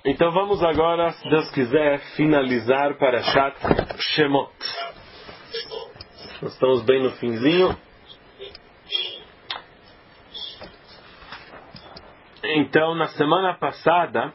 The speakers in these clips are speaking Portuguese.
Então vamos agora, se Deus quiser, finalizar Parashat Shemot. Nós estamos bem no finzinho. Então, na semana passada,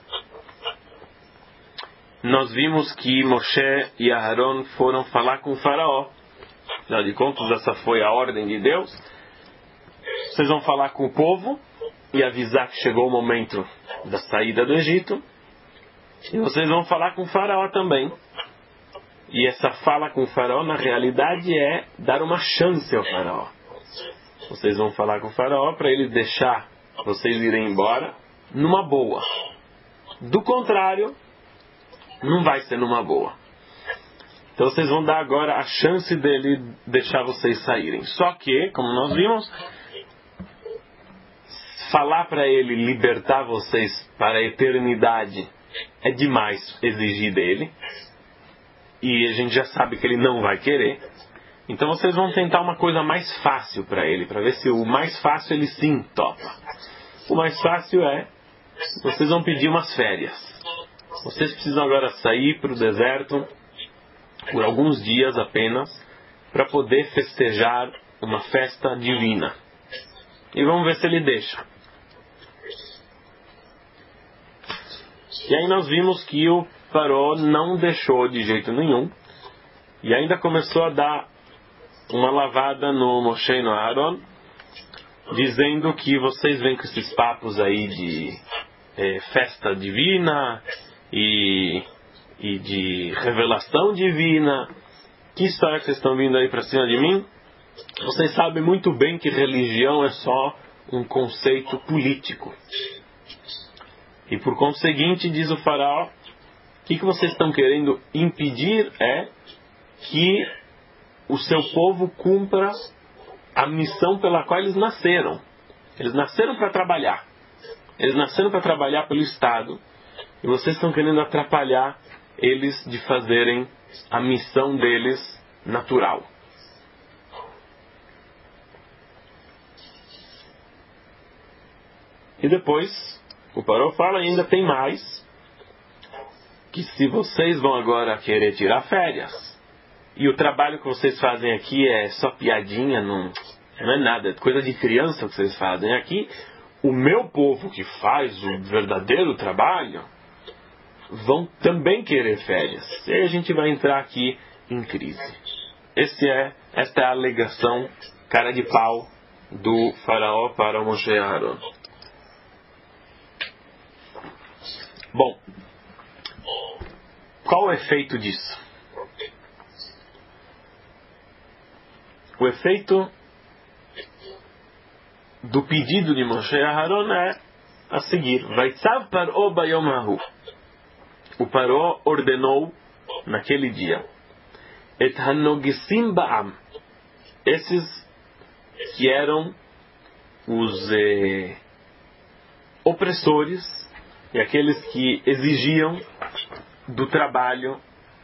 nós vimos que Moshe e Aharon foram falar com o faraó. Afinal de contas, essa foi a ordem de Deus. Vocês vão falar com o povo e avisar que chegou o momento da saída do Egito. E vocês vão falar com o faraó também. E essa fala com o faraó, na realidade, é dar uma chance ao faraó. Vocês vão falar com o faraó para ele deixar vocês irem embora numa boa. Do contrário, não vai ser numa boa. Então vocês vão dar agora a chance dele deixar vocês saírem. Só que, como nós vimos, falar para ele libertar vocês para a eternidade é demais exigir dele. E a gente já sabe que ele não vai querer. Então vocês vão tentar uma coisa mais fácil para ele, para ver se o mais fácil ele sim topa. O mais fácil é, vocês vão pedir umas férias. Vocês precisam agora sair para o deserto por alguns dias apenas, para poder festejar uma festa divina. E vamos ver se ele deixa. E aí nós vimos que o faraó não deixou de jeito nenhum. E ainda começou a dar uma lavada no Moshe e no Aharon, dizendo que vocês vêm com esses papos aí de festa divina e de revelação divina. Que história que vocês estão vindo aí para cima de mim? Vocês sabem muito bem que religião é só um conceito político. E por conseguinte, diz o faraó, o que vocês estão querendo impedir é que o seu povo cumpra a missão pela qual eles nasceram. Eles nasceram para trabalhar. Eles nasceram para trabalhar pelo Estado. E vocês estão querendo atrapalhar eles de fazerem a missão deles natural. E depois, o faraó fala, ainda tem mais, que se vocês vão agora querer tirar férias, e o trabalho que vocês fazem aqui é só piadinha, não é nada, é coisa de criança que vocês fazem aqui, o meu povo que faz o verdadeiro trabalho, vão também querer férias. E aí a gente vai entrar aqui em crise. Esta é a alegação cara de pau do faraó para o Moshe e Aharon. Bom, qual o efeito disso? O efeito do pedido de Moshe e Aharon é a seguir. Vaitzav par'o bayom hahu. O Paró ordenou naquele dia et hanogesim ba'am, esses que eram os opressores e aqueles que exigiam do trabalho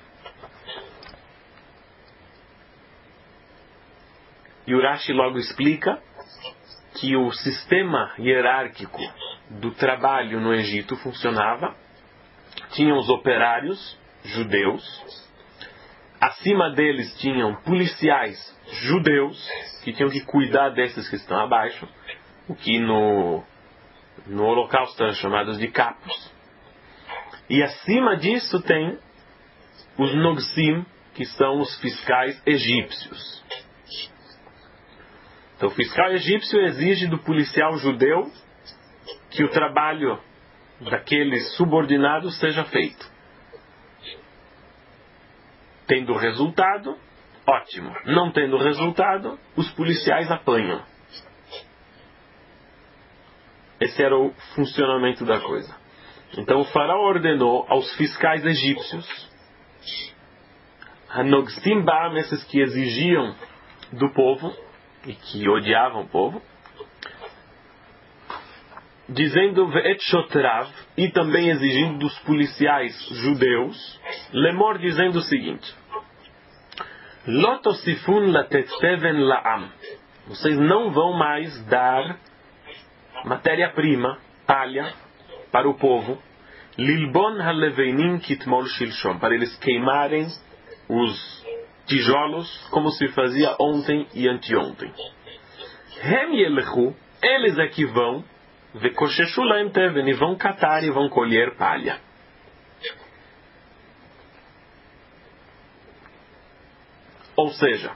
e Urashi logo explica que o sistema hierárquico do trabalho no Egito funcionava. Tinham os operários judeus, acima deles tinham policiais judeus, que tinham que cuidar desses que estão abaixo, o que no Holocausto eram chamados de capos. E acima disso tem os nogsim, que são os fiscais egípcios. Então o fiscal egípcio exige do policial judeu que o trabalho daqueles subordinados seja feito. Tendo resultado, ótimo. Não tendo resultado, os policiais apanham. Esse era o funcionamento da coisa. Então o faraó ordenou aos fiscais egípcios, Hanogsim Ba'am, esses que exigiam do povo e que odiavam o povo, dizendo Ve'et Shotrav, e também exigindo dos policiais judeus, Lemor, dizendo o seguinte: Lotosifun latet teven la'am, vocês não vão mais dar matéria-prima, palha, para o povo, Lilbon haleveinim kitmol shilshom, para eles queimarem os tijolos como se fazia ontem e anteontem. Hem yelechu, eles é que vão, vekosheshu lahem teven, e vão catar e vão colher palha. Ou seja,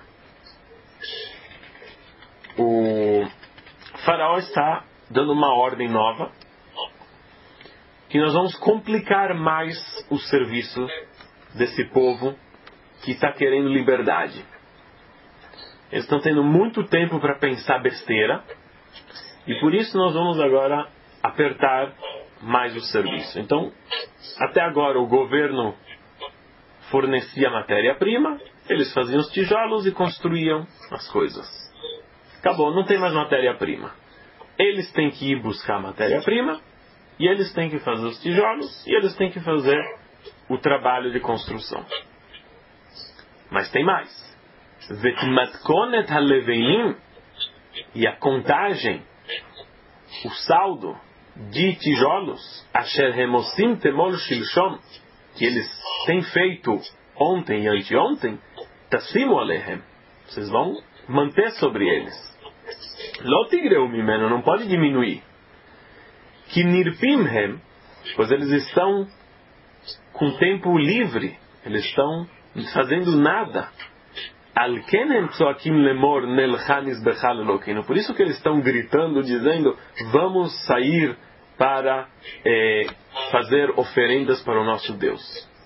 o faraó está dando uma ordem nova, que nós vamos complicar mais o serviço desse povo que está querendo liberdade. Eles estão tendo muito tempo para pensar besteira, e por isso nós vamos agora apertar mais o serviço. Então, até agora o governo fornecia matéria-prima, eles faziam os tijolos e construíam as coisas. Acabou, não tem mais matéria-prima. Eles têm que ir buscar matéria-prima, e eles têm que fazer os tijolos, e eles têm que fazer o trabalho de construção. Mas tem mais. Vetmatkonet haleveinim, e a contagem, o saldo de tijolos, asher hemosim temol shilshom, que eles têm feito ontem e anteontem, tassimu alehem, vocês vão manter sobre eles. Lo tigreu mimeno, não pode diminuir. Que nirpimhem, pois eles estão com tempo livre, eles estão fazendo nada. Alkenem tzoakim lemor nelchanis bechal elokeinu. Por isso que eles estão gritando, dizendo, vamos sair para fazer oferendas para o nosso Deus.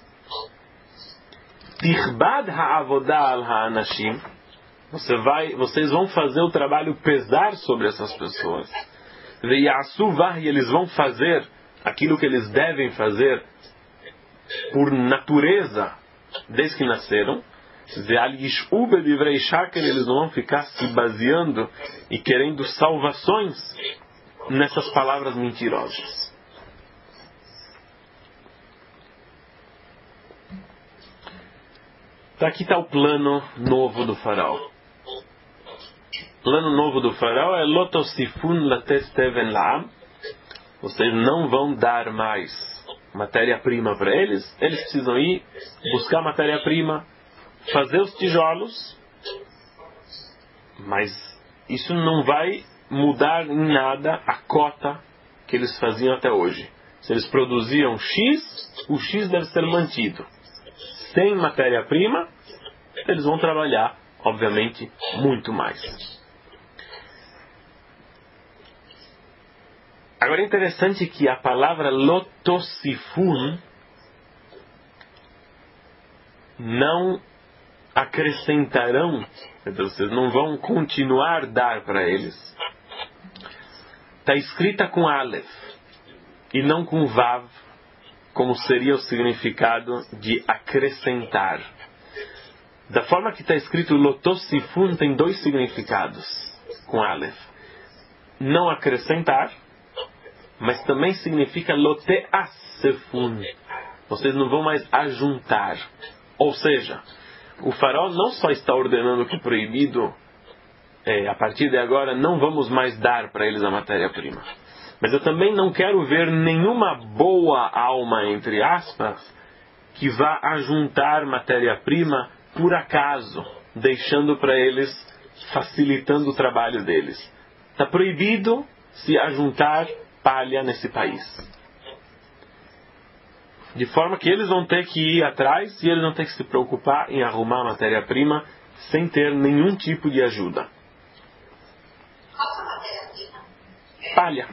Tirbad ha'avodah al ha'anashim. Vocês vão fazer o trabalho pesar sobre essas pessoas. Ve'yasu vah, e eles vão fazer aquilo que eles devem fazer por natureza, desde que nasceram. Eles não vão ficar se baseando e querendo salvações nessas palavras mentirosas. Aqui está o plano novo do faraó. O plano novo do faraó é Lotosifun latesteven la'am. Vocês não vão dar mais matéria-prima para eles. Eles precisam ir buscar matéria-prima, fazer os tijolos, mas isso não vai mudar em nada a cota que eles faziam até hoje. Se eles produziam X, o X deve ser mantido. Sem matéria-prima, eles vão trabalhar, obviamente, muito mais. Agora é interessante que a palavra lotosifun não acrescentarão, então vocês não vão continuar a dar para eles. Está escrita com Aleph e não com Vav, como seria o significado de acrescentar. Da forma que está escrito Lotosifun, tem dois significados com Aleph. Não acrescentar, mas também significa Loteasefun. Vocês não vão mais ajuntar. Ou seja, o faraó não só está ordenando que é proibido, a partir de agora não vamos mais dar para eles a matéria-prima. Mas eu também não quero ver nenhuma boa alma, entre aspas, que vá ajuntar matéria-prima por acaso, deixando para eles, facilitando o trabalho deles. Está proibido se ajuntar palha nesse país. De forma que eles vão ter que ir atrás e eles vão ter que se preocupar em arrumar matéria-prima sem ter nenhum tipo de ajuda. Palha.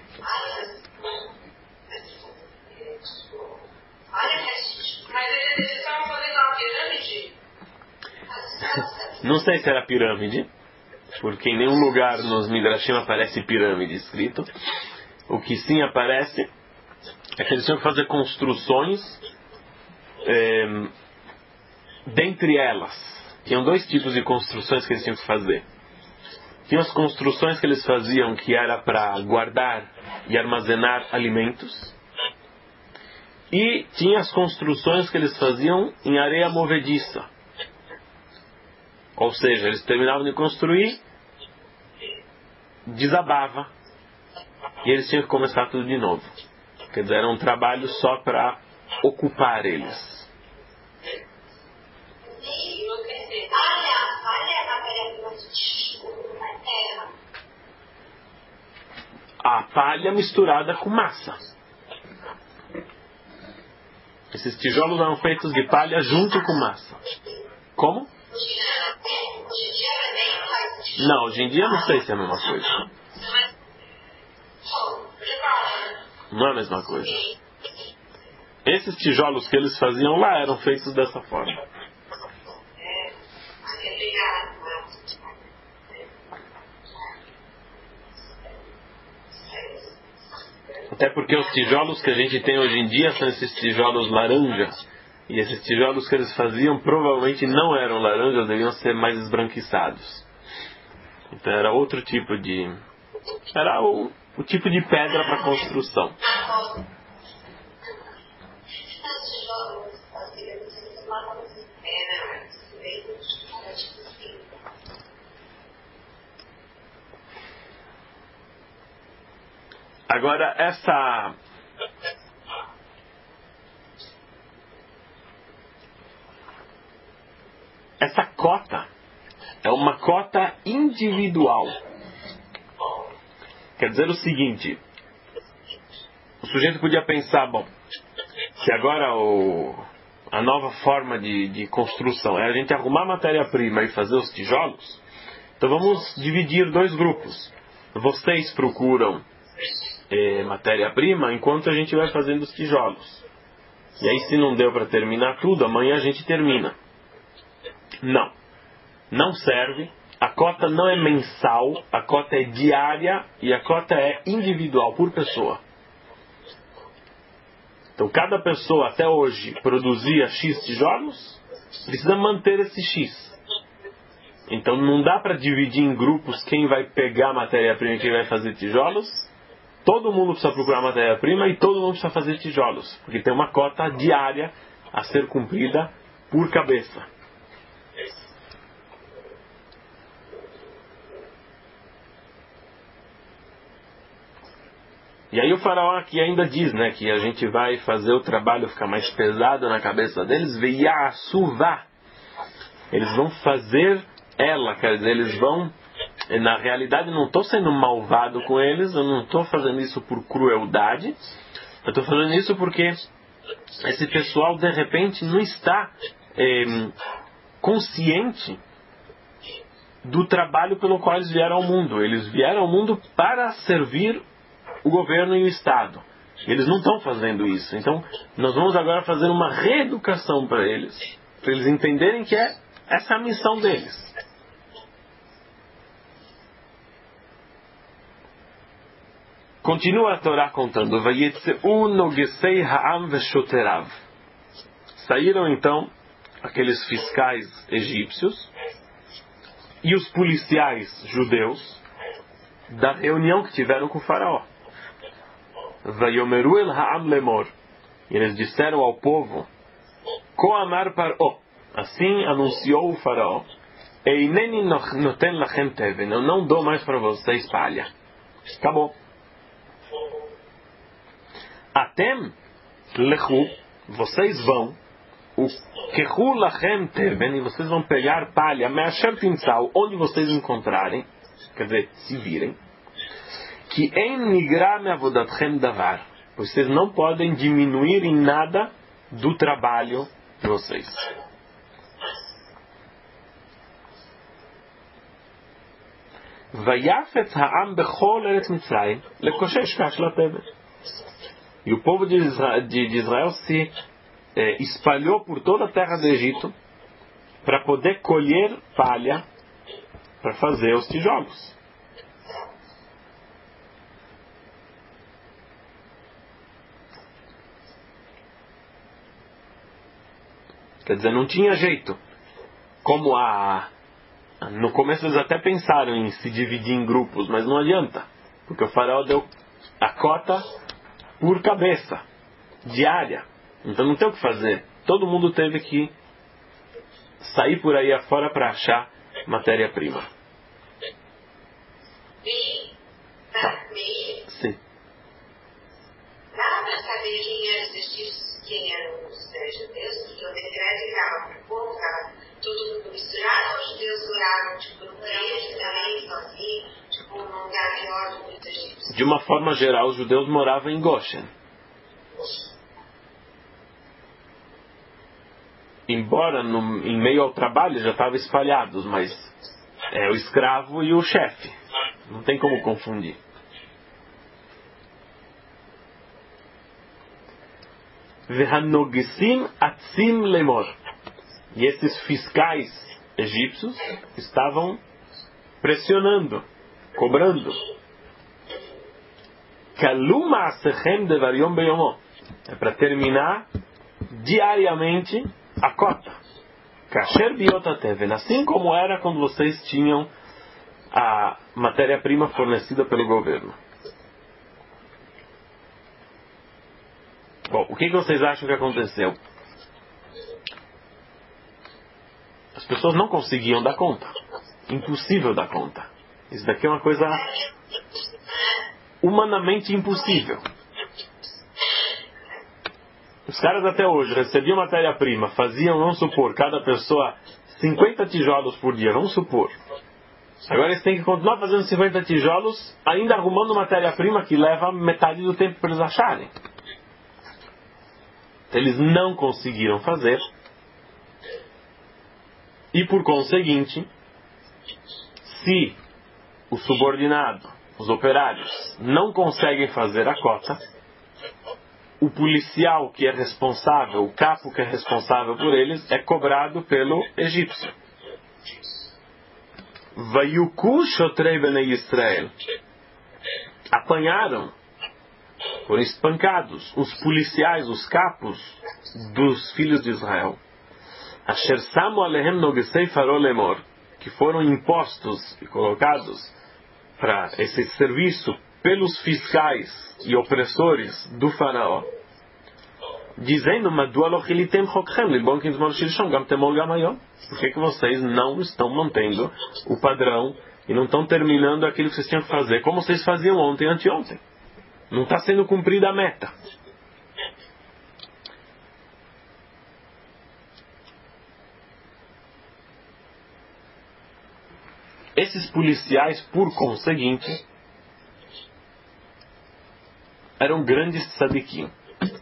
Mas eles estavam fazendo uma pirâmide? Não sei se era pirâmide, porque em nenhum lugar nos Midrashim aparece pirâmide escrito. O que sim aparece é que eles tinham que fazer construções, dentre elas. Tinham dois tipos de construções que eles tinham que fazer. Tinham as construções que eles faziam que era para guardar e armazenar alimentos. E tinha as construções que eles faziam em areia movediça. Ou seja, eles terminavam de construir, desabava, e eles tinham que começar tudo de novo. Quer dizer, era um trabalho só para ocupar eles. A palha misturada com massa. Esses tijolos eram feitos de palha junto com massa. Como? Não, hoje em dia não sei se é a mesma coisa. Não é a mesma coisa. Esses tijolos que eles faziam lá eram feitos dessa forma. Até porque os tijolos que a gente tem hoje em dia são esses tijolos laranja. E esses tijolos que eles faziam provavelmente não eram laranjas, deviam ser mais esbranquiçados. Então era outro tipo de... Era o tipo de pedra para construção. Agora, essa cota é uma cota individual. Quer dizer o seguinte, o sujeito podia pensar, bom, se agora a nova forma de construção é a gente arrumar matéria-prima e fazer os tijolos, então vamos dividir dois grupos. Vocês procuram matéria-prima enquanto a gente vai fazendo os tijolos. E aí, se não deu para terminar tudo, amanhã a gente termina. Não serve. A cota não é mensal, a cota é diária e a cota é individual, por pessoa. Então, cada pessoa até hoje produzia X tijolos, precisa manter esse X. Então, não dá para dividir em grupos quem vai pegar matéria-prima e quem vai fazer tijolos. Todo mundo precisa procurar matéria-prima e todo mundo precisa fazer tijolos, porque tem uma cota diária a ser cumprida por cabeça. E aí o faraó aqui ainda diz, né, que a gente vai fazer o trabalho ficar mais pesado na cabeça deles, veiasuvá. Eles vão fazer ela, quer dizer, eles vão... Na realidade, eu não estou sendo malvado com eles, eu não estou fazendo isso por crueldade, eu estou fazendo isso porque esse pessoal, de repente, não está consciente do trabalho pelo qual eles vieram ao mundo. Eles vieram ao mundo para servir o governo e o Estado. Eles não estão fazendo isso. Então, nós vamos agora fazer uma reeducação para eles entenderem que essa é a missão deles. Continua a Torá contando, Vayetzeu nogesei ha'am veshoterav. Saíram então aqueles fiscais egípcios e os policiais judeus da reunião que tiveram com o faraó. Vayomeru el ha'am lemor. E eles disseram ao povo, Koamar par'o. Assim anunciou o faraó, Eineni noten lachem teven. Eu não dou mais para vocês palha. Acabou. Atem lechu, vocês vão, o kehu lachem teven, e vocês vão pegar palha, me'asher timsal, onde vocês encontrarem, quer dizer, se virem, que em nigra me'avodatchem davar, vocês não podem diminuir em nada do trabalho de vocês. Vayafet ha'am bechol eretz Mitzrayim lekoshesh kashla teven. E o povo de Israel se espalhou por toda a terra do Egito para poder colher palha para fazer os tijolos. Quer dizer, não tinha jeito. Como no começo eles até pensaram em se dividir em grupos, mas não adianta. Porque o faraó deu a cota por cabeça, diária. Então não tem o que fazer. Todo mundo teve que sair por aí afora para achar matéria-prima. Sim. uma forma geral, os judeus moravam em Goshen. Embora em meio ao trabalho já estavam espalhados, mas é o escravo e o chefe. Não tem como confundir. Vehanogsim atzim lemor. E esses fiscais egípcios estavam pressionando, cobrando. Kaluma asechem devariom beyomo. É para terminar diariamente a cota. Kasher biotateven. Assim como era quando vocês tinham a matéria-prima fornecida pelo governo. Bom, o que vocês acham que aconteceu? As pessoas não conseguiam dar conta. Impossível dar conta. Isso daqui é uma coisa humanamente impossível. Os caras até hoje recebiam matéria-prima, faziam, vamos supor, cada pessoa 50 tijolos por dia, vamos supor. Agora eles têm que continuar fazendo 50 tijolos, ainda arrumando matéria-prima que leva metade do tempo para eles acharem. Eles não conseguiram fazer. E por conseguinte, se o subordinado, os operários, não conseguem fazer a cota, o policial que é responsável, o capo que é responsável por eles, é cobrado pelo egípcio. Vayuku shotrei benei Israel. Apanharam, foram espancados, os policiais, os capos dos filhos de Israel. Asher samu alehem nogesei farol lemor, que foram impostos e colocados para esse serviço pelos fiscais e opressores do faraó, dizendo: por que vocês não estão mantendo o padrão e não estão terminando aquilo que vocês tinham que fazer como vocês faziam ontem e anteontem? Não está sendo cumprida a meta. Esses policiais, por conseguinte, eram grandes tzadikim.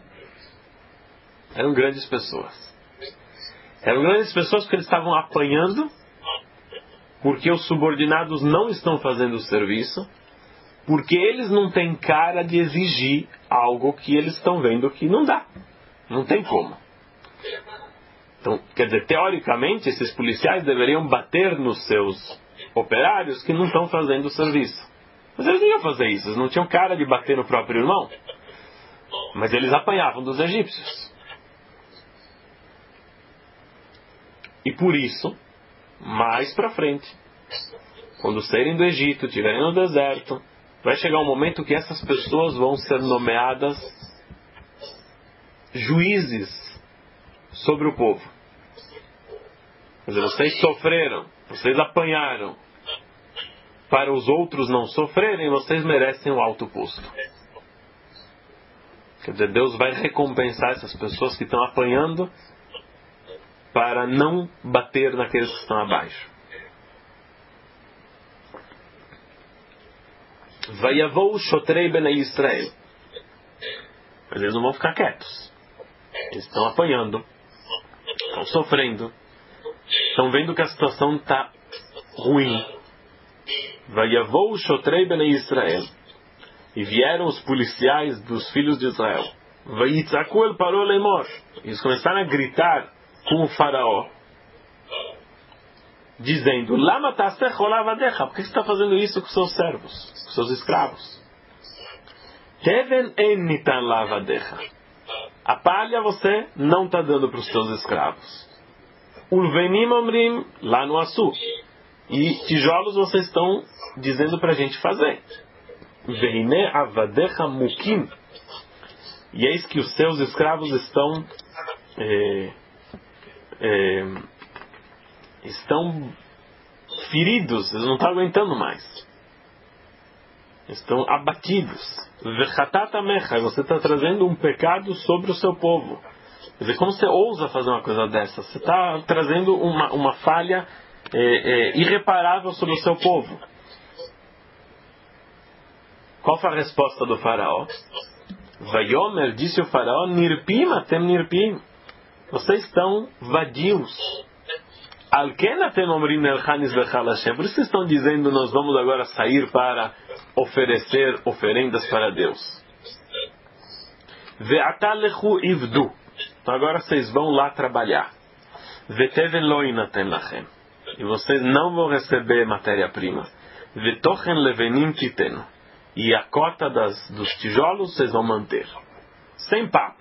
Eram grandes pessoas. Eram grandes pessoas porque eles estavam apanhando, porque os subordinados não estão fazendo o serviço, porque eles não têm cara de exigir algo que eles estão vendo que não dá. Não tem como. Então, quer dizer, teoricamente, esses policiais deveriam bater nos seus operários que não estão fazendo o serviço. Mas eles não iam fazer isso. Eles não tinham cara de bater no próprio irmão. Mas eles apanhavam dos egípcios. E por isso, mais para frente, quando saírem do Egito, estiverem no deserto, vai chegar um momento que essas pessoas vão ser nomeadas juízes sobre o povo. Quer dizer, vocês sofreram, vocês apanharam. Para os outros não sofrerem, vocês merecem um alto posto. Quer dizer, Deus vai recompensar essas pessoas que estão apanhando para não bater naqueles que estão abaixo. Vayavou shotrei benei Israel. Mas eles não vão ficar quietos. Eles estão apanhando, estão sofrendo, estão vendo que a situação está ruim. Vayavou shotrei benei Israel. E vieram os policiais dos filhos de Israel. Vayitzaku el paró lemor. Eles começaram a gritar com o faraó, dizendo: Lama tasech olavadecha? Por que você está fazendo isso com seus servos, com seus escravos? Teven en nitan lavadecha. A palha você não está dando para os seus escravos. Ulvenim amrim lá no açu. E tijolos vocês estão dizendo para a gente fazer. Veine avadecha mukim. E eis que os seus escravos estão feridos, eles não estão aguentando mais. Estão abatidos. Vechatatamecha, você está trazendo um pecado sobre o seu povo. Quer dizer, como você ousa fazer uma coisa dessa? Você está trazendo uma falha irreparável sobre o seu povo. Qual foi a resposta do faraó? Vayomer, disse o faraó, nirpim atem nirpim. Vocês estão vadios. Alken atem omrim nelchanis vechal Hashem. Por isso que estão dizendo, nós vamos agora sair para oferecer oferendas para Deus. Ve'ata lechu ivdu. Então agora vocês vão lá trabalhar. Veteven lo inaten lachem. E vocês não vão receber matéria-prima. Vetochen levenim titenu. E a cota dos tijolos vocês vão manter. Sem papo.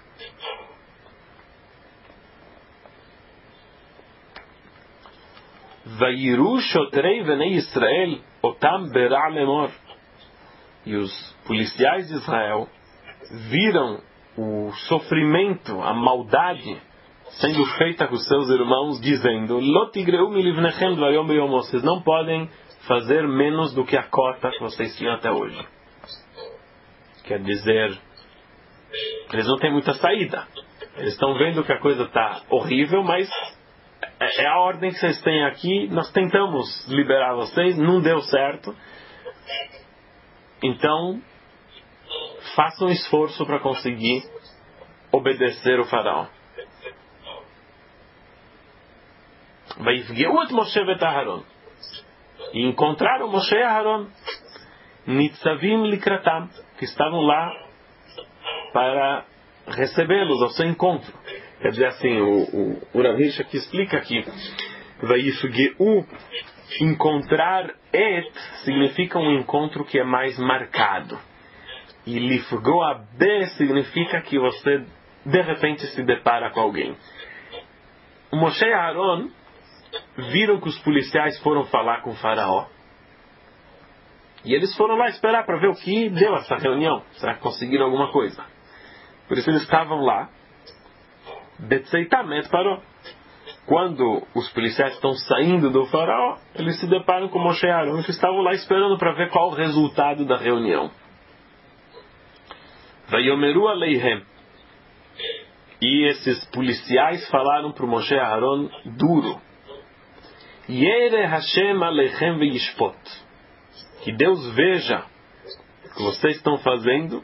Vayiru shotrei venei Israel otam berá lemor. E os policiais de Israel viram o sofrimento, a maldade sendo feita com seus irmãos, dizendo: Lotigreu milivnechem dvayom beyom. Vocês não podem fazer menos do que a cota que vocês tinham até hoje. Quer dizer, eles não têm muita saída. Eles estão vendo que a coisa está horrível, mas é a ordem que vocês têm aqui. Nós tentamos liberar vocês, não deu certo. Então, façam um esforço para conseguir obedecer o faraó. Vaifgeuat Moshe vet Aharon. E encontraram Moshe e Aharon, nitzavim likratam, que estavam lá para recebê-los ao seu encontro. Quer dizer assim, o Rav Hirsch aqui explica aqui, vaifgeu, encontrar et significa um encontro que é mais marcado. E lifgoa be significa que você de repente se depara com alguém. O Moshe e Aharon viram que os policiais foram falar com o faraó. E eles foram lá esperar para ver o que deu essa reunião. Será que conseguiram alguma coisa? Por isso eles estavam lá. Betzeitamet parou. Quando os policiais estão saindo do faraó, eles se deparam com Moshe e Aharon, que estavam lá esperando para ver qual o resultado da reunião. Vayomeru aleihem. E esses policiais falaram para o Moshe e Aharon duro. Yere Hashem alechem veishpot. Que Deus veja o que vocês estão fazendo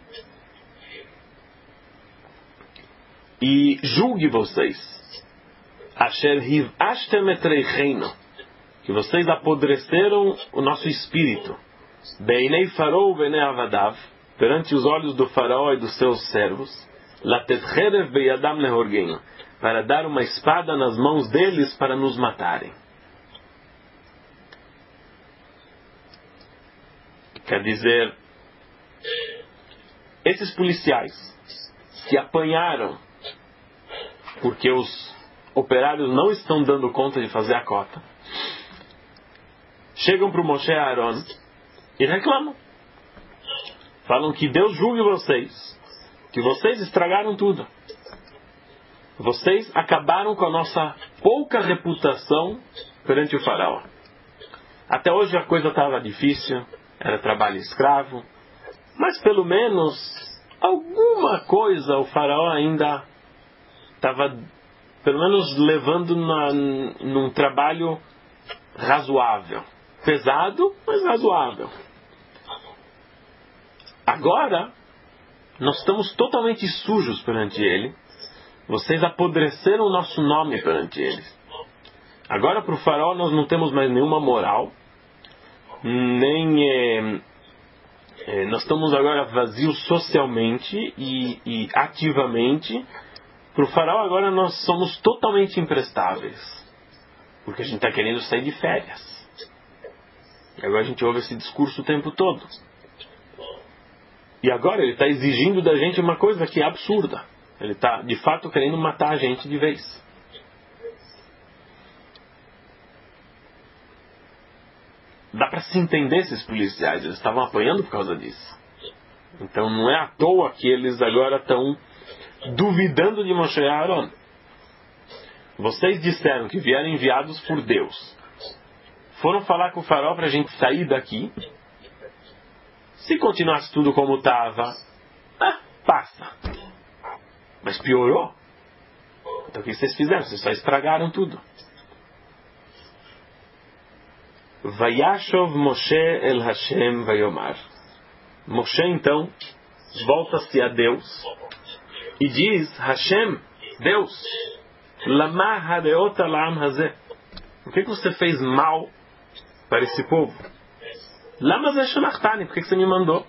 e julgue vocês. Asher hivashtem et reicheinu. Que vocês apodreceram o nosso espírito. Beinei farou beinei avadav. Perante os olhos do faraó e dos seus servos. Latet cherev beyadam lehorgenu. Para dar uma espada nas mãos deles para nos matarem. Quer dizer, esses policiais que apanharam porque os operários não estão dando conta de fazer a cota, chegam para o Moshe e Aharon e reclamam. Falam que Deus julgue vocês, que vocês estragaram tudo. Vocês acabaram com a nossa pouca reputação perante o faraó. Até hoje a coisa estava difícil. Era trabalho escravo, mas pelo menos alguma coisa o faraó ainda estava pelo menos levando num trabalho razoável. Pesado, mas razoável. Agora, nós estamos totalmente sujos perante ele. Vocês apodreceram o nosso nome perante ele. Agora para o faraó nós não temos mais nenhuma moral. Nós estamos agora vazios socialmente e ativamente. Para o faraó agora nós somos totalmente imprestáveis, porque a gente está querendo sair de férias. E agora a gente ouve esse discurso o tempo todo. E agora ele está exigindo da gente uma coisa que é absurda. Ele está de fato querendo matar a gente de vez. Dá para se entender esses policiais, eles estavam apanhando por causa disso. Então não é à toa que eles agora estão duvidando de Moshe e Aharon. Vocês disseram que vieram enviados por Deus. Foram falar com o faraó para a gente sair daqui. Se continuasse tudo como estava, passa. Mas piorou. Então o que vocês fizeram? Vocês só estragaram tudo. Vayashov Moshe el Hashem vayomar. Moshe então volta-se a Deus e diz: Hashem, Deus, lama hareota la'am hazeh, por que você fez mal para esse povo? Lama zeh shalachthani, por que você me mandou?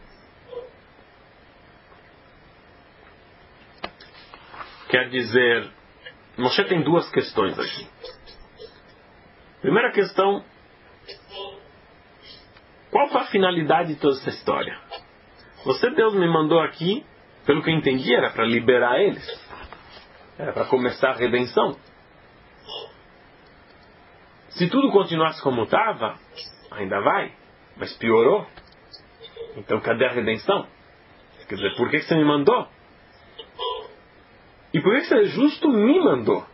Quer dizer, Moshe tem duas questões aqui. Primeira questão: qual foi a finalidade de toda essa história? Você, Deus, me mandou aqui, pelo que eu entendi, era para liberar eles. Era para começar a redenção. Se tudo continuasse como estava, ainda vai, mas piorou. Então cadê a redenção? Quer dizer, por que você me mandou? E por que você justo me mandou?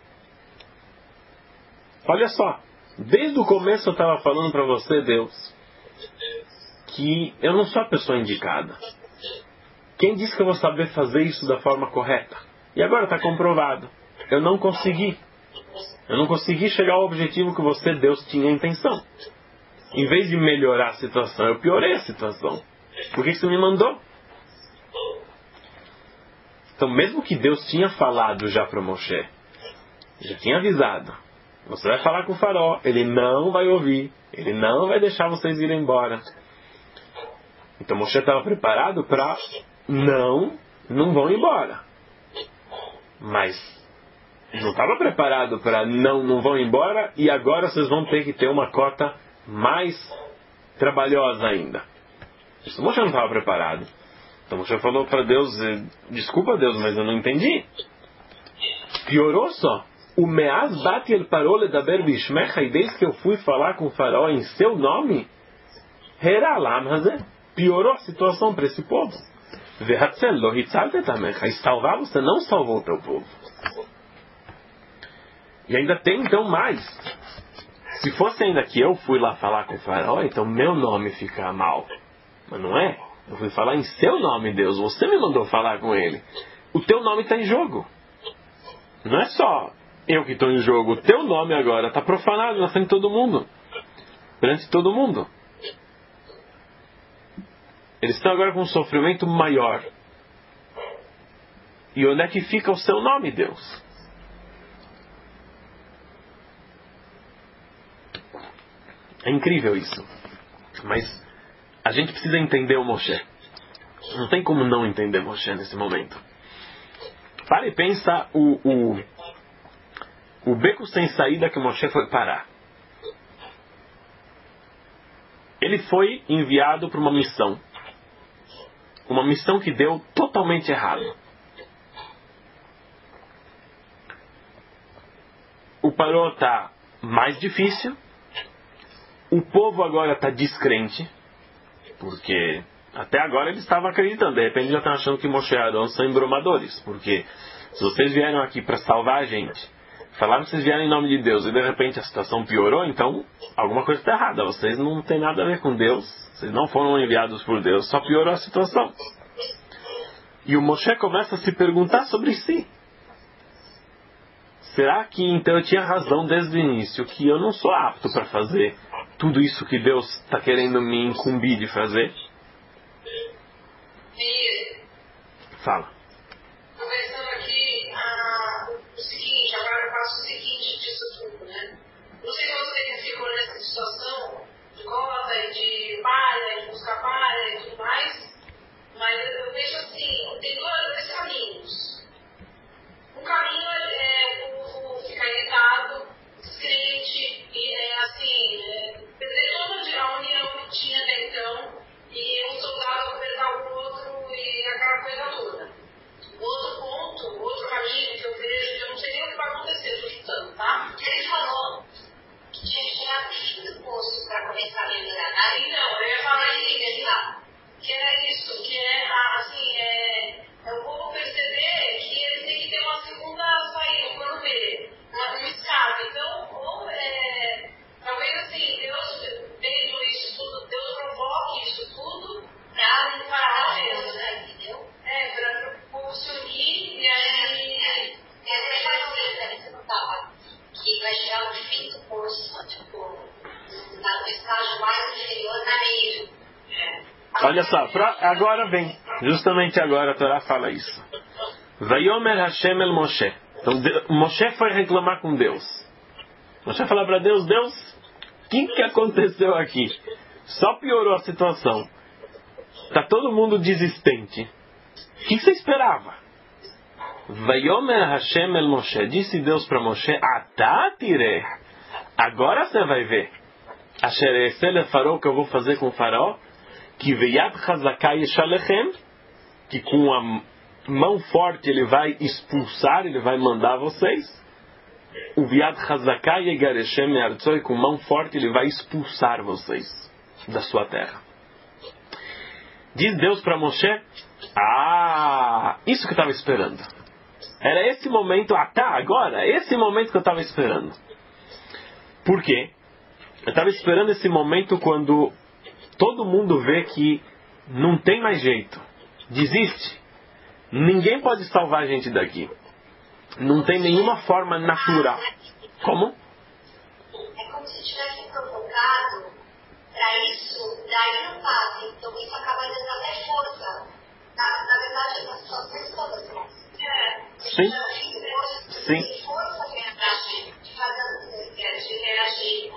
Olha só, desde o começo eu estava falando para você, Deus, que eu não sou a pessoa indicada. Quem disse que eu vou saber fazer isso da forma correta? E agora está comprovado. Eu não consegui. Eu não consegui chegar ao objetivo que você, Deus, tinha a intenção. Em vez de melhorar a situação, eu piorei a situação. Por que você me mandou? Então, mesmo que Deus tinha falado já para Moshe, já tinha avisado, você vai falar com o faraó, ele não vai ouvir, ele não vai deixar vocês irem embora. Então Moshe estava preparado para não vão embora. Mas não estava preparado para não vão embora e agora vocês vão ter que ter uma cota mais trabalhosa ainda. Isso Moshe não estava preparado. Então Moshe falou para Deus: desculpa, Deus, mas eu não entendi. Piorou só. O meaz bati el parole da berbishmecha, e desde que eu fui falar com o faraó em seu nome, piorou a situação para esse povo. E salvar você não salvou o teu povo. E ainda tem então mais. Se fosse ainda que eu fui lá falar com o faraó, então meu nome fica mal. Mas não é. Eu fui falar em seu nome, Deus. Você me mandou falar com ele. O teu nome está em jogo. Não é só eu que estou em jogo. O teu nome agora está profanado na frente de todo mundo. Perante todo mundo. Eles estão agora com um sofrimento maior. E onde é que fica o seu nome, Deus? É incrível isso. Mas a gente precisa entender o Moshe. Não tem como não entender Moshe nesse momento. Para e pensa o beco sem saída que o Moshe foi parar. Ele foi enviado para uma missão. Uma missão que deu totalmente errado. O Paró está mais difícil. O povo agora está descrente. Porque até agora eles estavam acreditando. De repente já estão achando que Moshe e Arão são embromadores. Porque se vocês vieram aqui para salvar a gente, falaram que vocês vieram em nome de Deus e de repente a situação piorou, então alguma coisa está errada. Vocês não têm nada a ver com Deus. Vocês não foram enviados por Deus. Só piorou a situação. E o Moshe começa a se perguntar sobre si. Será que então eu tinha razão desde o início, que eu não sou apto para fazer tudo isso que Deus está querendo me incumbir de fazer? Fala. Conversando aqui o seguinte, agora eu faço o seguinte disso tudo, né? Não sei se você ficou nessa situação de gota e de palha, de buscar palha e tudo mais, mas eu vejo assim, tem dois caminhos. Um caminho é o povo ficar irritado, descrente, e desejando a união que tinha até então, e um soldado apertar o outro e aquela coisa toda. Olha só, agora vem. Justamente agora a Torá fala isso. Vayomer Hashem el Moshe. Então Moshe foi reclamar com Deus. Moshe falou para Deus, o que aconteceu aqui? Só piorou a situação. Está todo mundo desistente. O que você esperava? Vayomer Hashem el Moshe. Disse Deus para Moshe, Atatire. Agora você vai ver. Asher esele farol, que eu vou fazer com o faraó. Que veyad chazakai yeshalechem. Que com a mão forte ele vai expulsar, ele vai mandar vocês. O veyad chazakai yegareshem me'artzoi. Com mão forte ele vai expulsar vocês da sua terra. Diz Deus para Moshe, isso que eu estava esperando. Era esse momento, agora, esse momento que eu estava esperando. Por quê? Eu estava esperando esse momento quando todo mundo vê que não tem mais jeito. Desiste. Ninguém pode salvar a gente daqui. Não tem nenhuma forma natural. Como? É como se tivesse provocado para isso, daí não passa. Então isso acaba dando até força. Na verdade, nas situações todas, né? Sim. Sim. Força de reagir.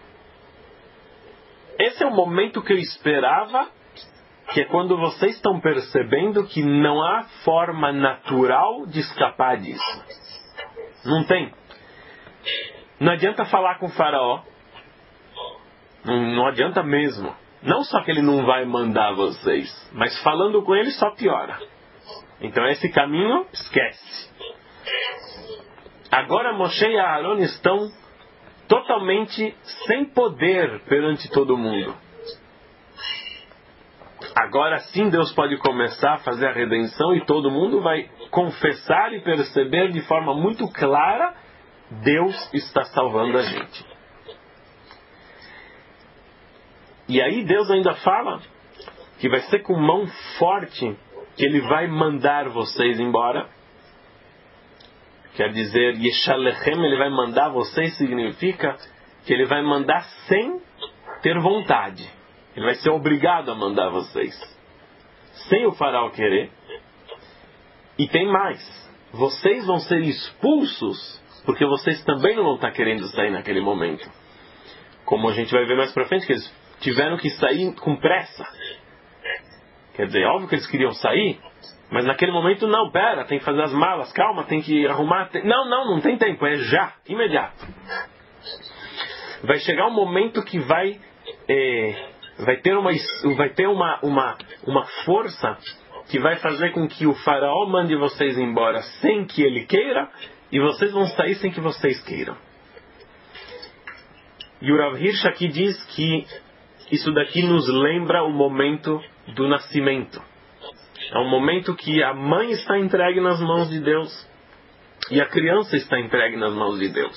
Esse é o momento que eu esperava, que é quando vocês estão percebendo que não há forma natural de escapar disso. Não tem. Não adianta falar com o faraó. Não adianta mesmo. Não só que ele não vai mandar vocês, mas falando com ele só piora. Então esse caminho, esquece. Agora Moshe e Aaron estão totalmente sem poder perante todo mundo. Agora sim Deus pode começar a fazer a redenção e todo mundo vai confessar e perceber de forma muito clara: Deus está salvando a gente. E aí Deus ainda fala que vai ser com mão forte que Ele vai mandar vocês embora. Quer dizer, Yeshalechem, Ele vai mandar vocês, significa que Ele vai mandar sem ter vontade. Ele vai ser obrigado a mandar vocês. Sem o faraó querer. E tem mais. Vocês vão ser expulsos porque vocês também não vão estar querendo sair naquele momento. Como a gente vai ver mais pra frente, que eles tiveram que sair com pressa. Quer dizer, óbvio que eles queriam sair, mas naquele momento não, tem que fazer as malas, calma, tem que arrumar. Não tem tempo, é já, imediato. Vai chegar um momento que vai ter uma força que vai fazer com que o faraó mande vocês embora sem que ele queira, e vocês vão sair sem que vocês queiram. E o Rav Hirsch aqui diz que isso daqui nos lembra o momento do nascimento. É um momento que a mãe está entregue nas mãos de Deus e a criança está entregue nas mãos de Deus.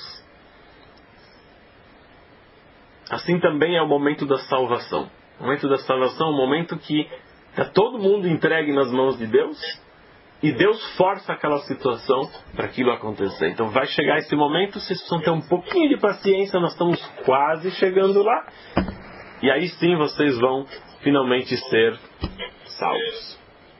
Assim também é o momento da salvação. O momento da salvação é um momento que está todo mundo entregue nas mãos de Deus e Deus força aquela situação para aquilo acontecer. Então vai chegar esse momento, vocês precisam ter um pouquinho de paciência, nós estamos quase chegando lá. E aí sim vocês vão finalmente ser salvos.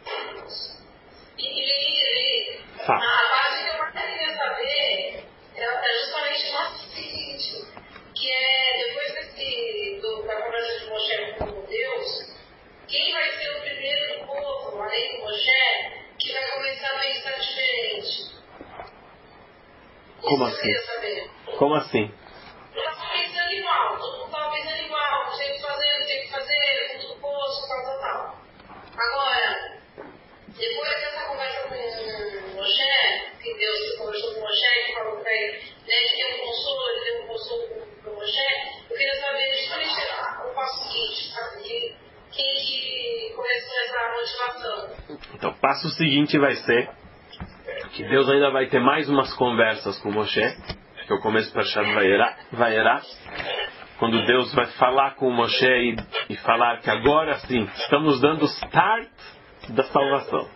A parte que eu mais queria saber é justamente o nosso seguinte, que é depois da conversa de Moshe com Deus, quem vai ser o primeiro do povo, além do Moshe, que vai começar a pensar diferente? Como assim? Como assim? Eu estava pensando igual, todo mundo estava pensando igual, tem que fazer, fundo do poço, tal. Agora, depois dessa conversa com o Moshe, que Deus conversou com o Moshe e falou para ele, que tem um consolo para o Moshe, eu queria saber justamente o passo seguinte, sabe? Quem que começou essa motivação? Então, o passo seguinte vai ser que Deus ainda vai ter mais umas conversas com Moshe, que é o começo para Parashat Vayera, quando Deus vai falar com Moshe e falar que agora sim, estamos dando o start da salvação.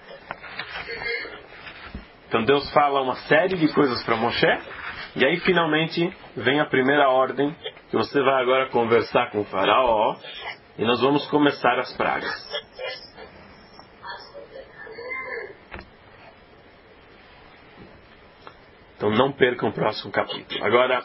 Então Deus fala uma série de coisas para Moshe, e aí finalmente vem a primeira ordem, que você vai agora conversar com o faraó, e nós vamos começar as pragas. Então não percam o próximo capítulo. Agora,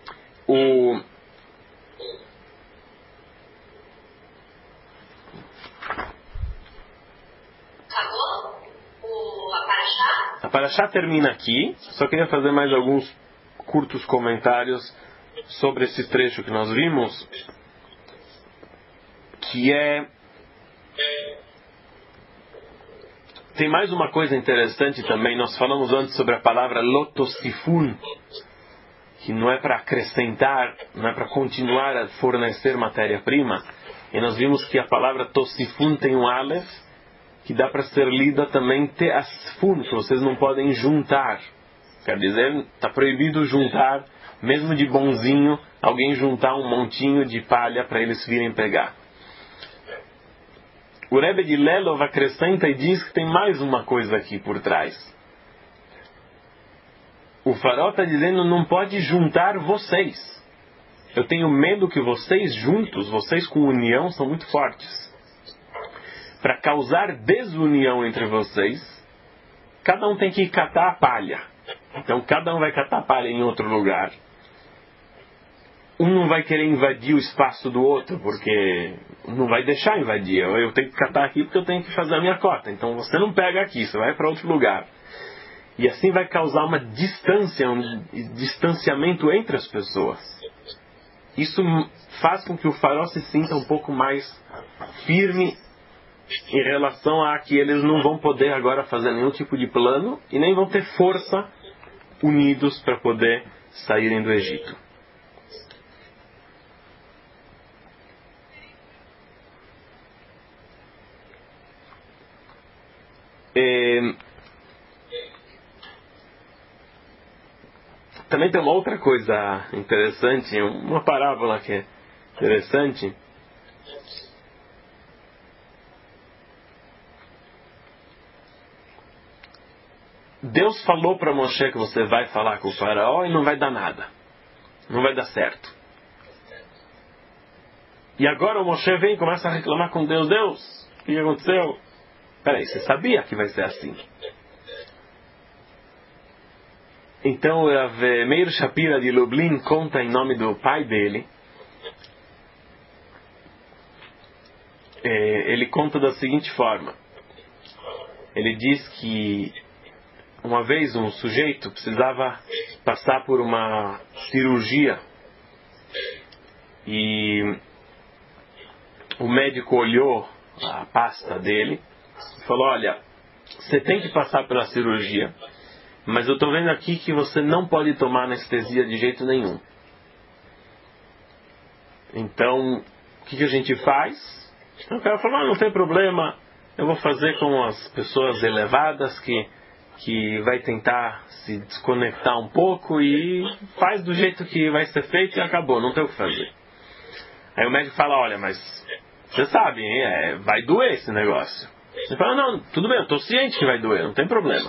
a Parashá termina aqui. Só queria fazer mais alguns curtos comentários sobre esse trecho que nós vimos, que tem mais uma coisa interessante também. Nós falamos antes sobre a palavra lotosifun, que não é para acrescentar, não é para continuar a fornecer matéria-prima. E nós vimos que a palavra tosifun tem um aleph, que dá para ser lida também teasfun, que vocês não podem juntar. Quer dizer, está proibido juntar, mesmo de bonzinho, alguém juntar um montinho de palha para eles virem pegar. O Rebbe de Lelov acrescenta e diz que tem mais uma coisa aqui por trás. O Faraó está dizendo, não pode juntar vocês. Eu tenho medo que vocês juntos, vocês com união, são muito fortes. Para causar desunião entre vocês, cada um tem que catar a palha. Então cada um vai catar a palha em outro lugar. Um não vai querer invadir o espaço do outro, porque não vai deixar invadir. Eu tenho que catar aqui porque eu tenho que fazer a minha cota. Então você não pega aqui, você vai para outro lugar. E assim vai causar uma distância, um distanciamento entre as pessoas. Isso faz com que o Faraó se sinta um pouco mais firme em relação a que eles não vão poder agora fazer nenhum tipo de plano e nem vão ter força unidos para poder saírem do Egito. Também tem uma outra coisa interessante, uma parábola que é interessante. Deus falou para Moshe que você vai falar com o Faraó e não vai dar nada. Não vai dar certo. E agora o Moshe vem e começa a reclamar com Deus. Deus, o que aconteceu? Peraí, você sabia que vai ser assim? Então Meir Shapira de Lublin conta em nome do pai dele. Ele conta da seguinte forma. Ele diz que uma vez um sujeito precisava passar por uma cirurgia e o médico olhou a pasta dele e falou, olha, você tem que passar pela cirurgia, mas eu estou vendo aqui que você não pode tomar anestesia de jeito nenhum. Então, o que a gente faz? O cara falou, não tem problema, eu vou fazer com as pessoas elevadas que vai tentar se desconectar um pouco e faz do jeito que vai ser feito e acabou, não tem o que fazer. Aí o médico fala, olha, mas você sabe, hein, vai doer esse negócio. Ele fala, não, tudo bem, eu estou ciente que vai doer, não tem problema.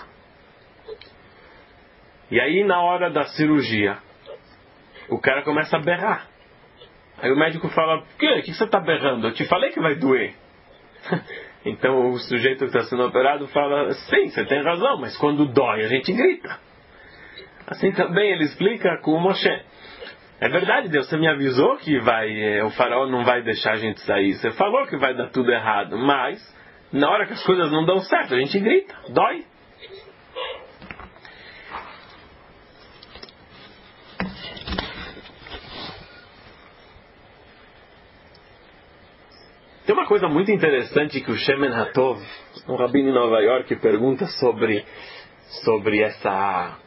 E aí na hora da cirurgia, o cara começa a berrar. Aí o médico fala, por quê? O que você está berrando? Eu te falei que vai doer. Então o sujeito que está sendo operado fala, sim, você tem razão, mas quando dói a gente grita. Assim também ele explica com o Moshe. É verdade, Deus, você me avisou que o Faraó não vai deixar a gente sair. Você falou que vai dar tudo errado, mas na hora que as coisas não dão certo, a gente grita, dói. Tem uma coisa muito interessante que o Shemen Hatov, um rabino em Nova York, pergunta sobre essa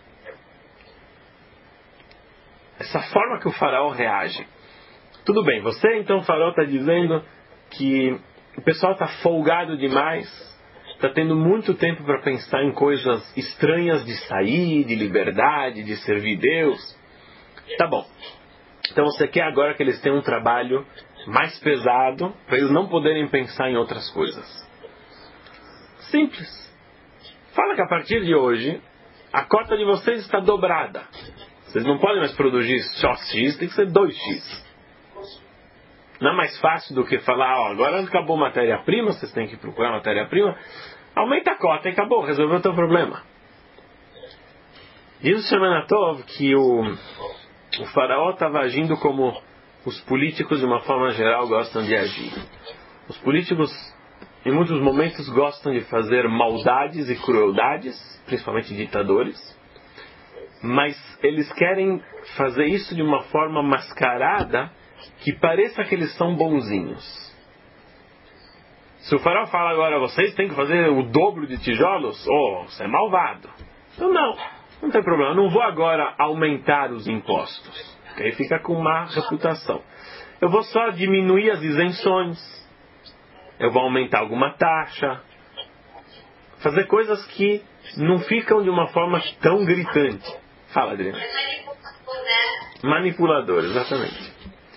forma que o Faraó reage. Tudo bem, você então, o Faraó, está dizendo que o pessoal está folgado demais, está tendo muito tempo para pensar em coisas estranhas de sair, de liberdade, de servir Deus. Tá bom. Então você quer agora que eles tenham um trabalho mais pesado, para eles não poderem pensar em outras coisas. Simples. Fala que a partir de hoje, a cota de vocês está dobrada. Vocês não podem mais produzir só X, tem que ser 2X. Não é mais fácil do que falar, ó, agora acabou matéria-prima, vocês têm que procurar matéria-prima, aumenta a cota e acabou, resolveu o teu problema. Diz o Shemana Tov que o faraó estava agindo como os políticos de uma forma geral gostam de agir. Os políticos em muitos momentos gostam de fazer maldades e crueldades, principalmente ditadores, mas eles querem fazer isso de uma forma mascarada que pareça que eles são bonzinhos. Se o faraó fala agora, vocês têm que fazer o dobro de tijolos, você é malvado. Então não tem problema, eu não vou agora aumentar os impostos, porque aí fica com má reputação. Eu vou só diminuir as isenções, eu vou aumentar alguma taxa, fazer coisas que não ficam de uma forma tão gritante. Fala, Adriana. Manipulador, exatamente.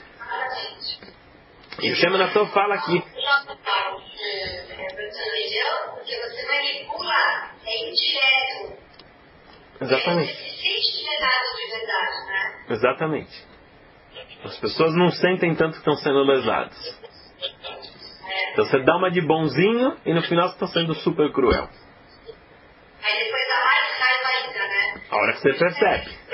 E o Shemana Tov fala aqui. Porque você manipula, é indireto. Exatamente. Você sente nada de verdade, né? Exatamente. As pessoas não sentem tanto que estão sendo lesadas. Então você dá uma de bonzinho e no final você está sendo super cruel. Aí depois dá mais raiva ainda, né? A hora que você percebe.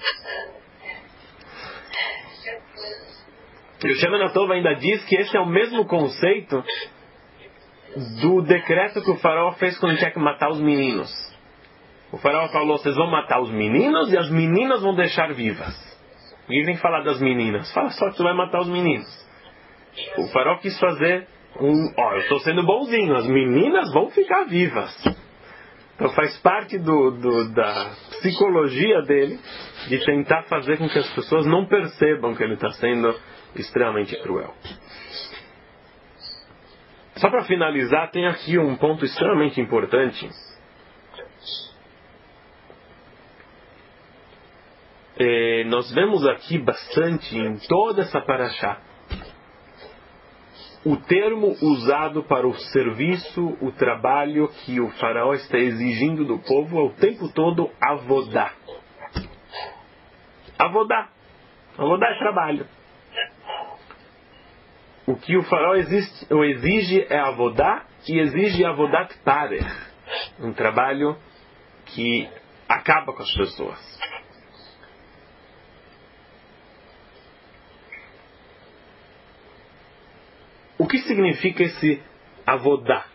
E o Shemana Tov ainda diz que esse é o mesmo conceito do decreto que o faraó fez quando tinha que matar os meninos. O faraó falou, vocês vão matar os meninos e as meninas vão deixar vivas. Ninguém tem que falar das meninas. Fala só que você vai matar os meninos. O faraó quis fazer eu estou sendo bonzinho, as meninas vão ficar vivas. Então faz parte da psicologia dele de tentar fazer com que as pessoas não percebam que ele está sendo extremamente cruel. Só para finalizar, tem aqui um ponto extremamente importante. Nós vemos aqui bastante em toda essa parashá o termo usado para o serviço, o trabalho que o faraó está exigindo do povo é o tempo todo avodá. Avodá. Avodá é trabalho. O que o faraó exige é avodá e exige avodat parer. Um trabalho que acaba com as pessoas. O que significa esse avodá?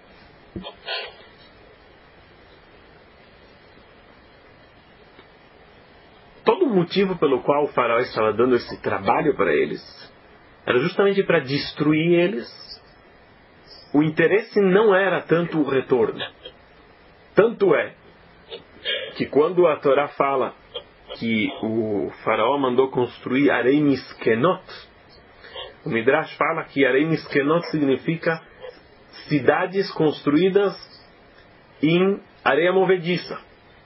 Todo o motivo pelo qual o faraó estava dando esse trabalho para eles era justamente para destruir eles. O interesse não era tanto o retorno. Tanto é que quando a Torá fala que o faraó mandou construir Arei Miskenot, o Midrash fala que Arei Miskenot significa cidades construídas em areia movediça.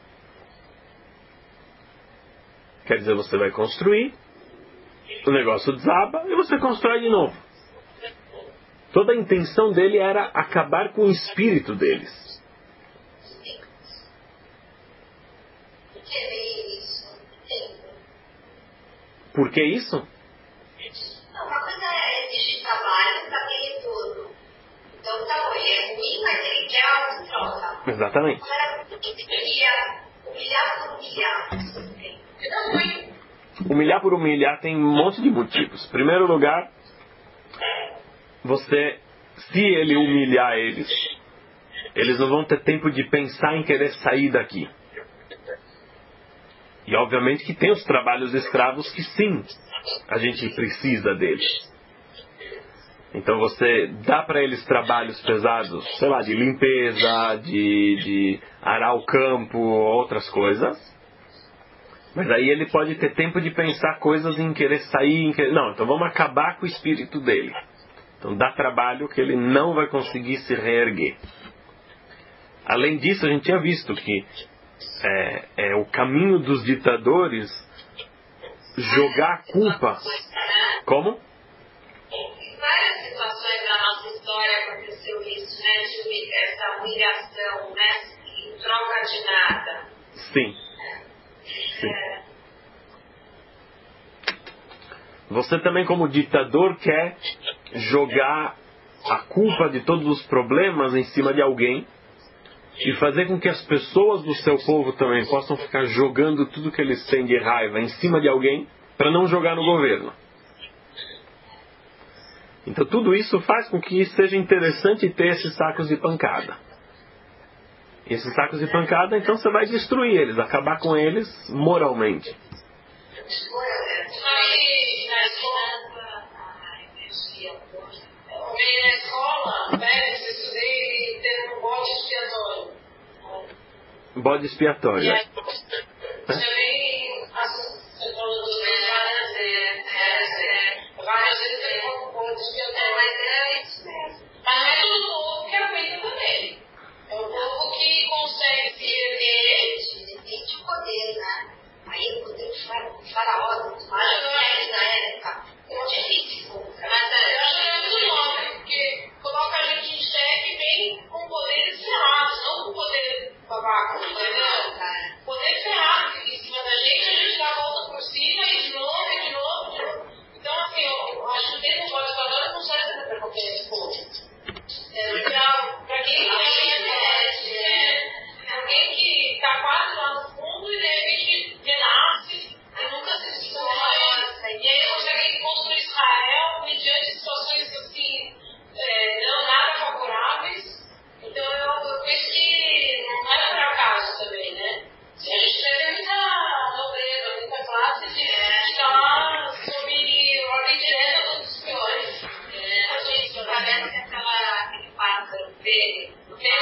Quer dizer, você vai construir, o negócio desaba e você constrói de novo. Toda a intenção dele era acabar com o espírito deles. Por que isso? Uma coisa é exigir trabalho para ter retorno. Então tá bom, ele é ruim, mas ele quer algo em troca. Exatamente. Agora, por que você queria humilhar por humilhar? Porque tá ruim. Humilhar por humilhar tem um monte de motivos. Em primeiro lugar, se ele humilhar eles, eles não vão ter tempo de pensar em querer sair daqui. E obviamente que tem os trabalhos escravos que sim, a gente precisa deles. Então você dá para eles trabalhos pesados, sei lá, de limpeza, de arar o campo, outras coisas. Mas aí ele pode ter tempo de pensar coisas em querer sair, não, então vamos acabar com o espírito dele. Então dá trabalho que ele não vai conseguir se reerguer. Além disso, a gente tinha visto que é o caminho dos ditadores jogar a culpa. Como? Em várias situações da nossa história aconteceu isso, né? De essa humilhação, né? Em troca de nada. Sim. Você também, como ditador, quer jogar a culpa de todos os problemas em cima de alguém e fazer com que as pessoas do seu povo também possam ficar jogando tudo que eles têm de raiva em cima de alguém para não jogar no governo. Então tudo isso faz com que seja interessante ter esses sacos de pancada. E esses sacos de pancada, então você vai destruir eles, acabar com eles moralmente. Na escola, né, eu estudei tendo um bode expiatório. Bode expiatório. E aí, também, você falou dos várias vezes tem um bode expiatório. Mas é isso mesmo. Mas não é todo mundo que aguenta também. É o povo que consegue se erguer. Depende do poder, né? Aí o poder do faraó, dos maiores na época, é difícil. Mas eu acho que é muito nobre, porque coloca a gente em xeque bem com poderes ferrados, não com poder babaca, entendeu? Poder ferrado em cima da gente dá a volta por cima e de novo, e de novo, de novo. Então, assim, eu acho que dentro do pós-valor não serve para qualquer povo. É legal, para quem conhece, alguém que está quase lá no fundo e de repente renasce e nunca se destrói. E aí consegue construir Israel mediante situações assim, não nada favoráveis. Então eu penso que não é por acaso também, né? A gente deve muita nobreza, muita classe de estar sob ordem direta dos piores. A gente está vendo que aquele pássaro dele,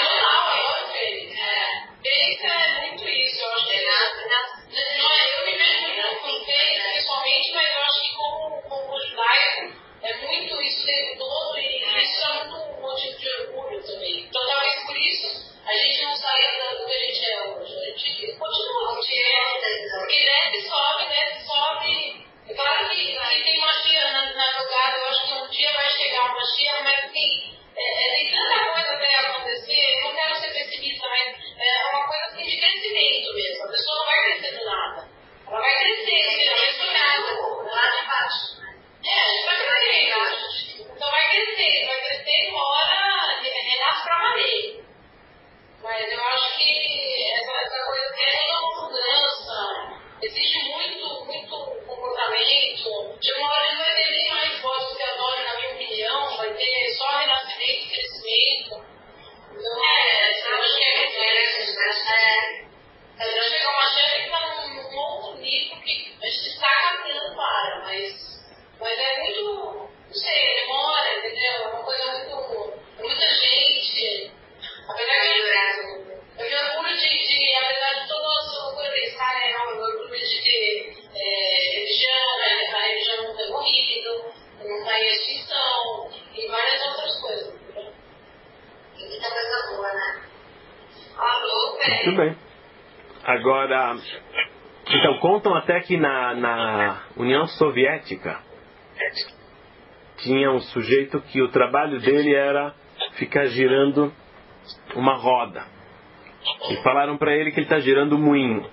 Fênix é muito isso, eu acho que eu me vejo muito com Fênix pessoalmente, mas eu acho que como judaico é muito isso o tempo todo e isso é muito motivo de orgulho também. Então talvez por isso a gente não saia do que a gente é hoje. A gente continua, porque desce, sobe. É claro que tem magia na jogada, eu acho que um dia vai chegar uma magia, mas assim, tem tanta coisa para acontecer, eu não quero ser pessimista, mas é uma coisa assim de crescimento mesmo. A pessoa não vai crescer do nada. Ela vai crescer, ela vai estudar lá de baixo. A gente vai crescendo. Então vai crescer e uma hora renasce para valer. Mas eu acho que essa coisa que é uma mudança, exige muito comportamento. De uma hora não vai ter nem mais votos que adoram, na minha opinião, vai ter só renascimento e crescimento. Então, eu acho que é reflexo, já chegou uma chefe que está num outro nível que a gente está caminhando para, mas é muito, não sei, demora, entendeu? É uma coisa muita gente. Apesar de eu me orgulho de, apesar de toda a loucura pensar, eu me orgulho de ter religião, né? A religião não ter morrido, não está em extinção, e várias outras coisas. E muita coisa boa, né? Alô, Muito bem. Agora, então contam até que na União Soviética tinha um sujeito que o trabalho dele era ficar girando uma roda. E falaram para ele que ele está girando um moinho.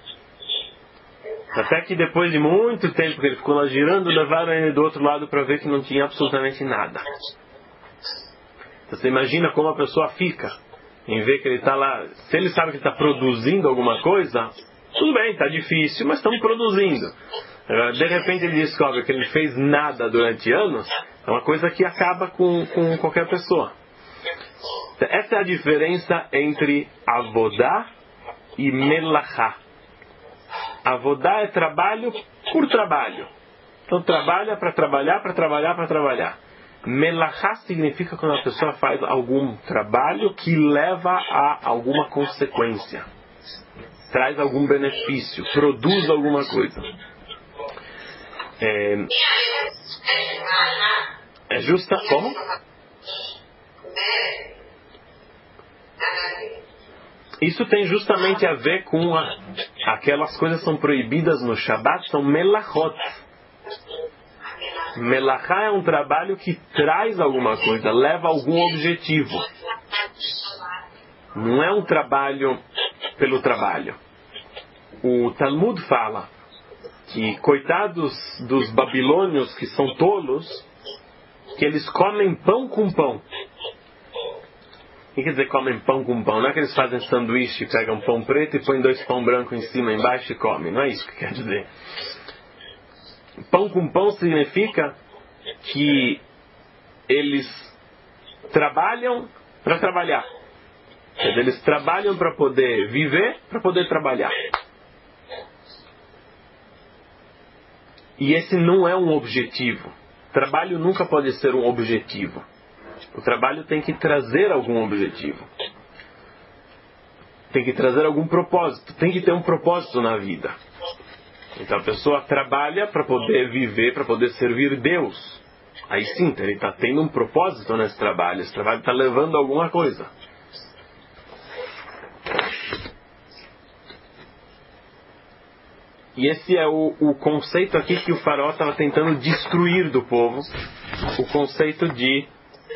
Até que depois de muito tempo que ele ficou lá girando, levaram ele do outro lado para ver que não tinha absolutamente nada. Então, você imagina como a pessoa fica em ver que ele está lá. Se ele sabe que está produzindo alguma coisa, tudo bem, está difícil, mas estamos produzindo. De repente ele descobre que ele não fez nada durante anos, é uma coisa que acaba com qualquer pessoa. Essa é a diferença entre avodá e melachá. Avodá é trabalho por trabalho. Então trabalha para trabalhar, para trabalhar, para trabalhar. Melachá significa quando a pessoa faz algum trabalho que leva a alguma consequência. Traz algum benefício, produz alguma coisa. É justa como? Isso tem justamente a ver com aquelas coisas que são proibidas no Shabat, são melachot. Melachá é um trabalho que traz alguma coisa, leva a algum objetivo. Não é um trabalho pelo trabalho. O Talmud fala que, coitados dos babilônios que são tolos, que eles comem pão com pão. O que quer dizer comem pão com pão? Não é que eles fazem sanduíche, pegam pão preto e põem 2 pão branco em cima e embaixo e comem. Não é isso que quer dizer. Pão com pão significa que eles trabalham para trabalhar. Quer dizer, eles trabalham para poder viver, para poder trabalhar. E esse não é um objetivo. Trabalho nunca pode ser um objetivo. O trabalho tem que trazer algum objetivo. Tem que trazer algum propósito. Tem que ter um propósito na vida. Então a pessoa trabalha para poder viver, para poder servir Deus. Aí sim, ele está tendo um propósito nesse trabalho. Esse trabalho está levando a alguma coisa. E esse é o conceito aqui que o faraó estava tentando destruir do povo. O conceito de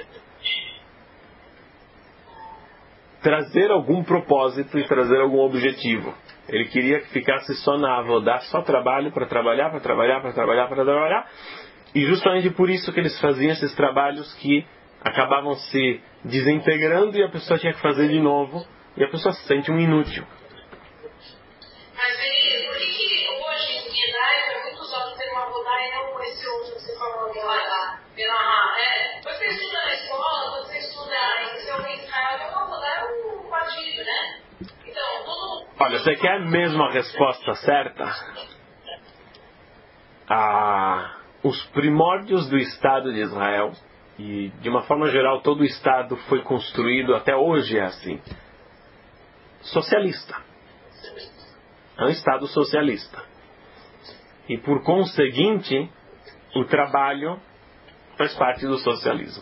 trazer algum propósito e trazer algum objetivo. Ele queria que ficasse só na avodá, só trabalho para trabalhar, para trabalhar, para trabalhar, para trabalhar. E justamente por isso que eles faziam esses trabalhos que acabavam se desintegrando e a pessoa tinha que fazer de novo. E a pessoa se sente um inútil. Mas, Benito, por que hoje em sociedade é muito usado ter uma avodá e não esse outro que você falou agora, você estuda na escola, você estuda em Israel, é uma avodá, é um partido, né? Então, todo... Olha, você quer mesmo a resposta certa? Os primórdios do Estado de Israel, e de uma forma geral todo o Estado foi construído, até hoje é assim, socialista. É um Estado socialista. E por conseguinte, o trabalho faz parte do socialismo.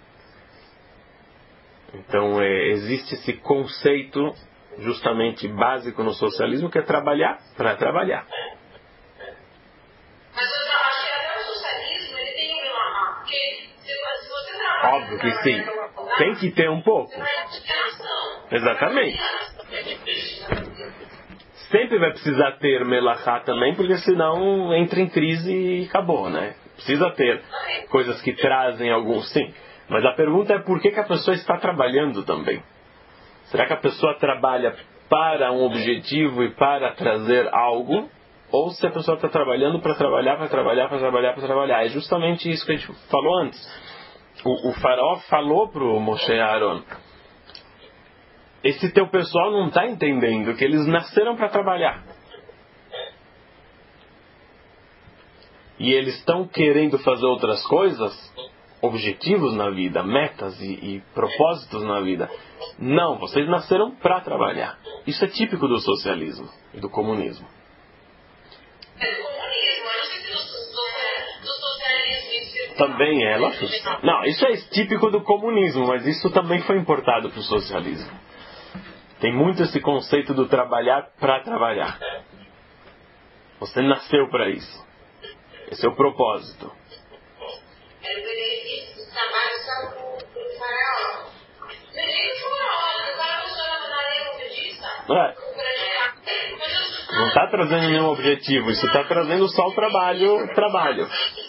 Então existe esse conceito justamente básico no socialismo, que é trabalhar para trabalhar. Mas eu acho que até o socialismo ele tem um milagre, porque se você trabalha... Óbvio que sim. Tem que ter um pouco. Você vai ter nação. Exatamente. Sempre vai precisar ter melachá também, porque senão entra em crise e acabou, né? Precisa ter coisas que trazem algum... Sim. Mas a pergunta é por que a pessoa está trabalhando também? Será que a pessoa trabalha para um objetivo e para trazer algo? Ou se a pessoa está trabalhando para trabalhar, para trabalhar, para trabalhar, para trabalhar? É justamente isso que a gente falou antes. O faraó falou para o Moshe e Aaron: esse teu pessoal não está entendendo que eles nasceram para trabalhar. E eles estão querendo fazer outras coisas, objetivos na vida, metas e propósitos na vida. Não, vocês nasceram para trabalhar. Isso é típico do socialismo e do comunismo. Também é, não, isso é típico do comunismo, mas isso também foi importado para o socialismo. Tem muito esse conceito do trabalhar para trabalhar. Você nasceu para isso. Esse é o propósito. Não está trazendo nenhum objetivo. Isso está trazendo só o trabalho.